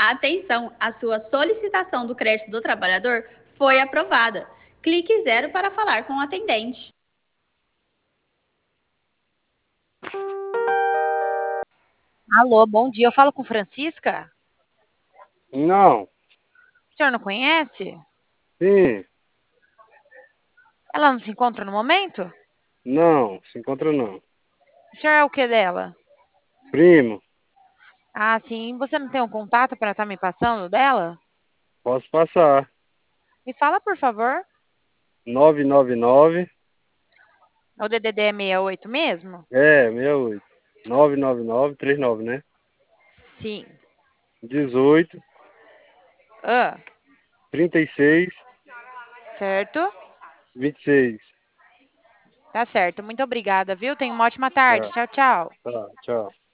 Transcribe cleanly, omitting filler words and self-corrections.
Atenção, a sua solicitação do crédito do trabalhador foi aprovada. Clique 0 para falar com o atendente. Alô, bom dia. Eu falo com Francisca? Não, O senhor não conhece? sim, Ela não se encontra no momento? não, se encontra não. O senhor é o que dela? Primo, Ah, sim. Você não tem um contato para estar me passando dela? posso passar. Me fala, por favor. 999, O DDD é 68 mesmo? 68. 99939, né? Sim. 18, Ah, 36, certo? 26. Tá certo. Muito obrigada, viu? Tenha uma ótima tarde. Tá, Tchau, tchau. tá, tchau.